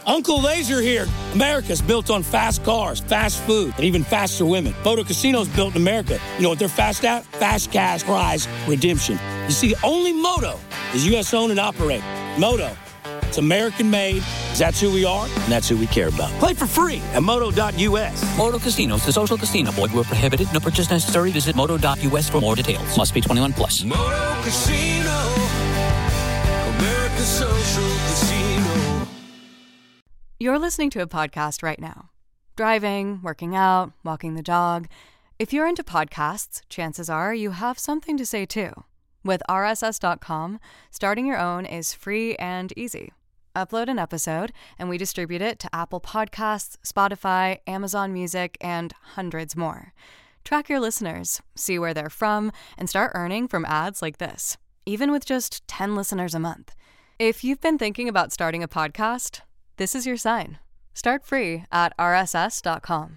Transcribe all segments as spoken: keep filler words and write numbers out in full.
Uncle Laser here. America's built on fast cars, fast food, and even faster women. Moto Casino's built in America. You know what they're fast at? Fast cash prize redemption. You see, only Moto is U S owned and operated. Moto, it's American made. That's who we are, and that's who we care about. Play for free at moto dot U S. Moto Casinos, the social casino. Void where prohibited. No purchase necessary. Visit moto dot U S for more details. Must be twenty-one plus. Moto Casino, America's social casino. You're listening to a podcast right now. Driving, working out, walking the dog. If you're into podcasts, chances are you have something to say too. With R S S dot com, starting your own is free and easy. Upload an episode, and we distribute it to Apple Podcasts, Spotify, Amazon Music, and hundreds more. Track your listeners, see where they're from, and start earning from ads like this, even with just ten listeners a month. If you've been thinking about starting a podcast, this is your sign. Start free at R S S dot com.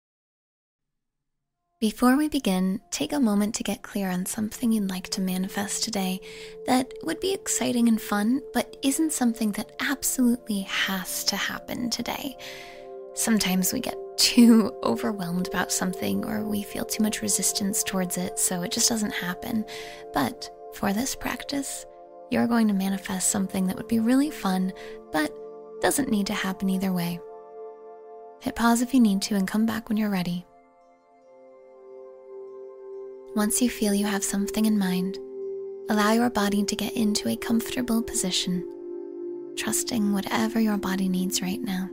Before we begin, take a moment to get clear on something you'd like to manifest today that would be exciting and fun, but isn't something that absolutely has to happen today. Sometimes we get too overwhelmed about something, or we feel too much resistance towards it, so it just doesn't happen. But for this practice, you're going to manifest something that would be really fun, but doesn't need to happen either way. Hit pause if you need to and come back when you're ready. Once you feel you have something in mind, allow your body to get into a comfortable position, trusting whatever your body needs right now.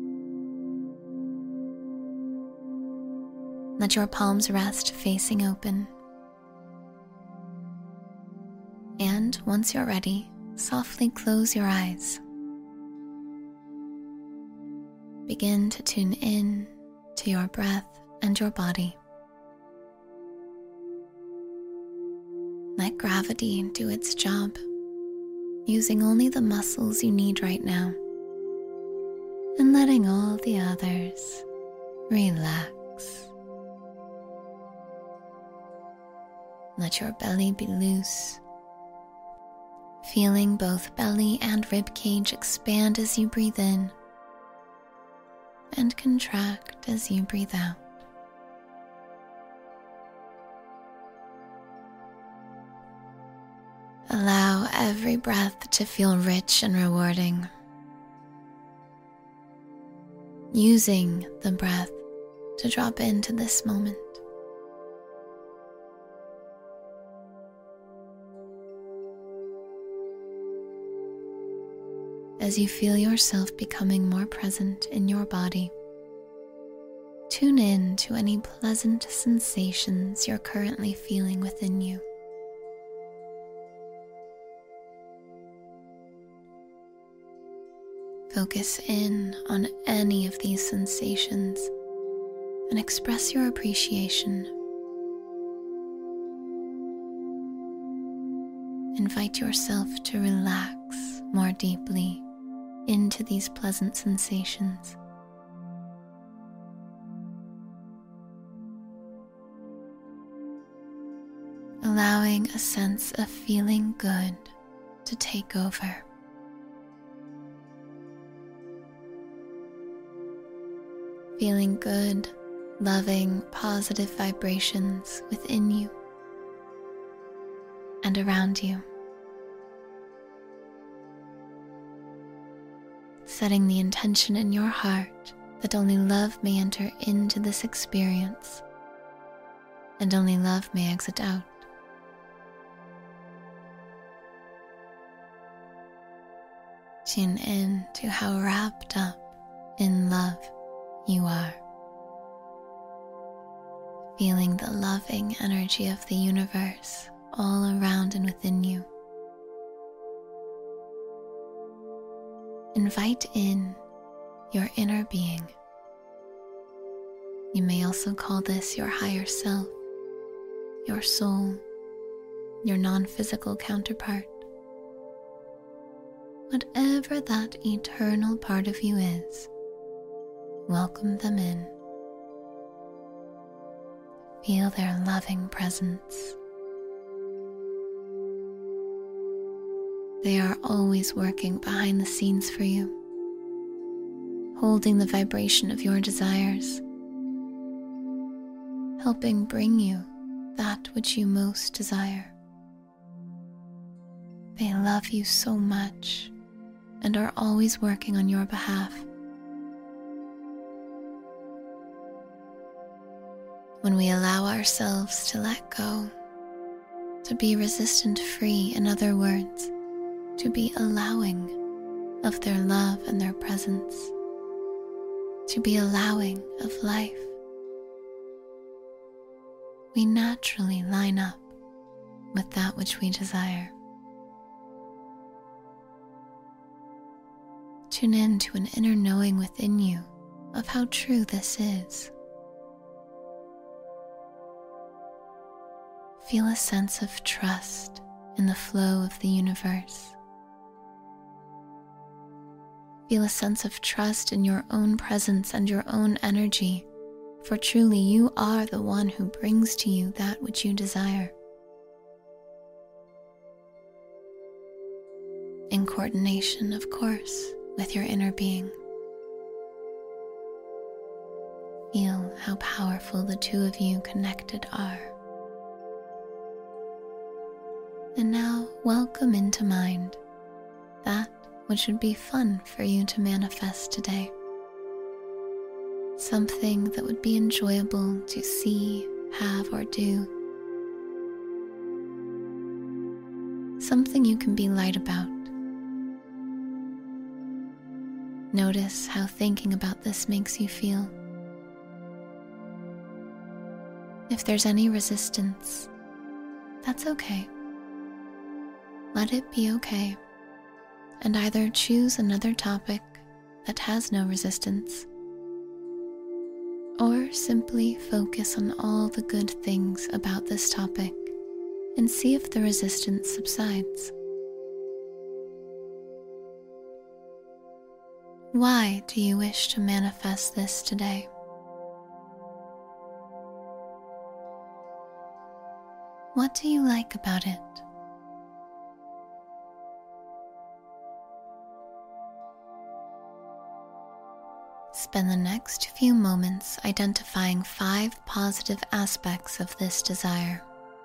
Let your palms rest facing open. And once you're ready, softly close your eyes. Begin to tune in to your breath and your body. Let gravity do its job, using only the muscles you need right now, and letting all the others relax. Let your belly be loose, feeling both belly and rib cage expand as you breathe in, and contract as you breathe out. Allow every breath to feel rich and rewarding. Using the breath to drop into this moment. As you feel yourself becoming more present in your body, tune in to any pleasant sensations you're currently feeling within you. Focus in on any of these sensations and express your appreciation. Invite yourself to relax more deeply into these pleasant sensations. Allowing a sense of feeling good to take over. Feeling good, loving, positive vibrations within you and around you. Setting the intention in your heart that only love may enter into this experience and only love may exit out. Tune in to how wrapped up in love you are. Feeling the loving energy of the universe all around and within you. Invite in your inner being. You may also call this your higher self, your soul, your non-physical counterpart. Whatever that eternal part of you is, welcome them in. Feel their loving presence. They are always working behind the scenes for you, holding the vibration of your desires, helping bring you that which you most desire. They love you so much and are always working on your behalf. When we allow ourselves to let go, to be resistant-free, in other words, to be allowing of their love and their presence, to be allowing of life, we naturally line up with that which we desire. Tune in to an inner knowing within you of how true this is. Feel a sense of trust in the flow of the universe. Feel a sense of trust in your own presence and your own energy, for truly you are the one who brings to you that which you desire. In coordination, of course, with your inner being. Feel how powerful the two of you connected are. And now welcome into mind that which would be fun for you to manifest today. Something that would be enjoyable to see, have, or do. Something you can be light about. Notice how thinking about this makes you feel. If there's any resistance, that's okay. Let it be okay, and either choose another topic that has no resistance, or simply focus on all the good things about this topic and see if the resistance subsides. Why do you wish to manifest this today? What do you like about it? Spend the next few moments identifying five positive aspects of this desire.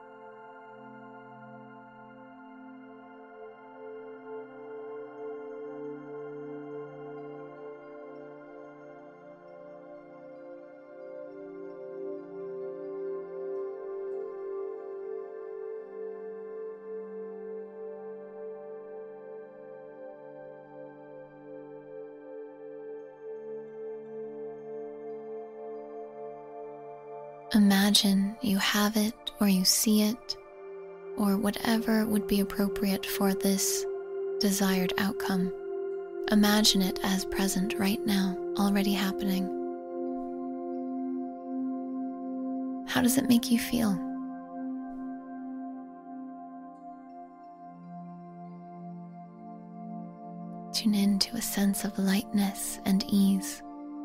Imagine you have it, or you see it, or whatever would be appropriate for this desired outcome. Imagine it as present right now, already happening. How does it make you feel? Tune in to a sense of lightness and ease.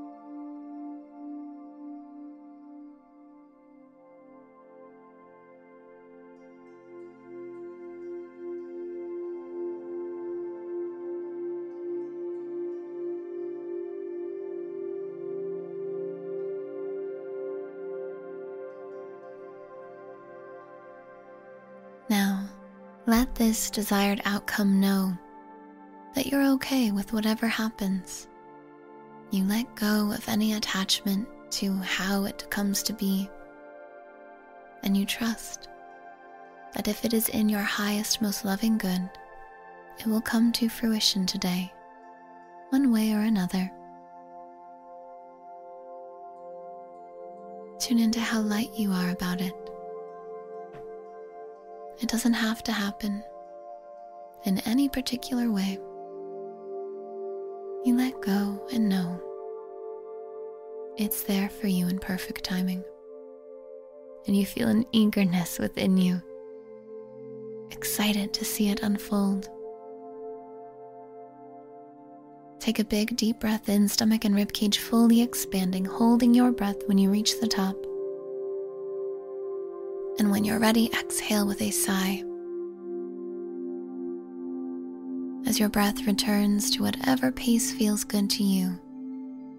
Now, let this desired outcome know that you're okay with whatever happens. You let go of any attachment to how it comes to be, and you trust that if it is in your highest, most loving good, it will come to fruition today, one way or another. Tune into how light you are about it. It doesn't have to happen in any particular way. You let go and know it's there for you in perfect timing. And you feel an eagerness within you, excited to see it unfold. Take a big deep breath in, stomach and ribcage fully expanding, holding your breath when you reach the top. And when you're ready, exhale with a sigh. As your breath returns to whatever pace feels good to you,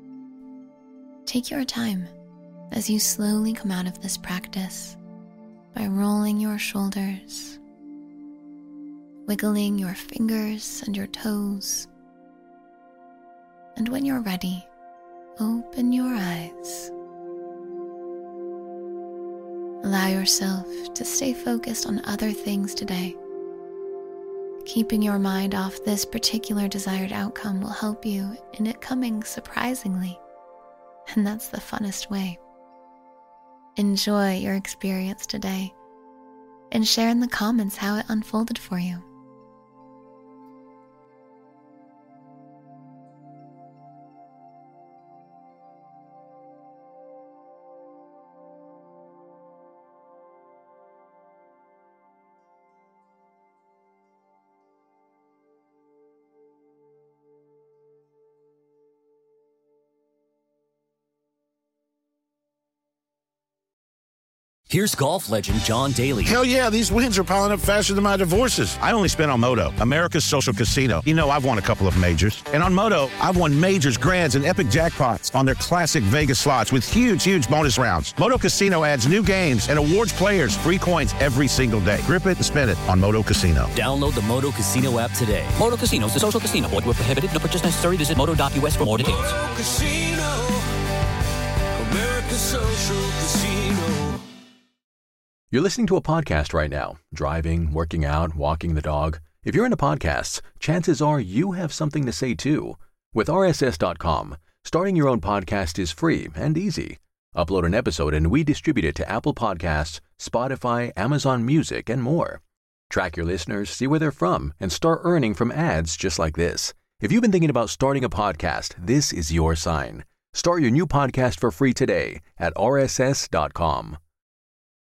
Take your time as you slowly come out of this practice by rolling your shoulders, wiggling your fingers and your toes. And when you're ready, open your eyes. Allow yourself to stay focused on other things today. Keeping your mind off this particular desired outcome will help you in it coming surprisingly, and that's the funnest way. Enjoy your experience today and share in the comments how it unfolded for you. Here's golf legend John Daly. Hell yeah, these wins are piling up faster than my divorces. I only spent on Moto, America's social casino. You know, I've won a couple of majors. And on Moto, I've won majors, grands, and epic jackpots on their classic Vegas slots with huge, huge bonus rounds. Moto Casino adds new games and awards players free coins every single day. Grip it and spend it on Moto Casino. Download the Moto Casino app today. Moto Casino is a social casino. Void where prohibited. No purchase necessary. Visit moto dot U S for more details. Moto Casino, America's social casino. You're listening to a podcast right now, driving, working out, walking the dog. If you're into podcasts, chances are you have something to say too. With R S S dot com, starting your own podcast is free and easy. Upload an episode and we distribute it to Apple Podcasts, Spotify, Amazon Music, and more. Track your listeners, see where they're from, and start earning from ads just like this. If you've been thinking about starting a podcast, this is your sign. Start your new podcast for free today at R S S dot com.